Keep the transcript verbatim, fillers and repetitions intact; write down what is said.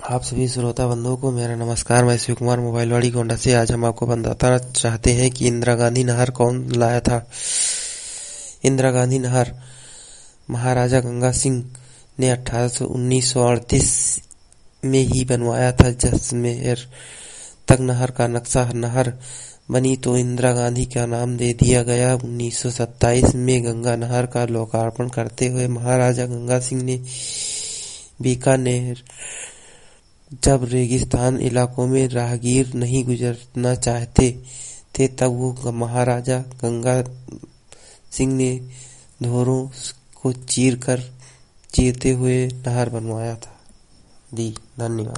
आप सभी श्रोता बंधुओं को मेरा नमस्कार। मैं शिव कुमार मोबाइलवाड़ी गोंडा से। आज हम आपको बताना चाहते हैं कि इंदिरा गांधी नहर कौन लाया था। इंदिरा गांधी नहर महाराजा गंगा सिंह ने अठारह सौ उन्नीस सौ अड़तीस में ही बनवाया था। जैसलमेर तक नहर का नक्शा नहर बनी तो इंदिरा गांधी का नाम दे दिया गया। उन्नीस सौ सत्ताईस में गंगा नहर का लोकार्पण करते हुए महाराजा गंगा सिंह ने बीकानेर जब रेगिस्तान इलाकों में राहगीर नहीं गुजरना चाहते थे तब वो महाराजा गंगा सिंह ने धोरों को चीर कर चीरते हुए नहर बनवाया था। दी धन्यवाद।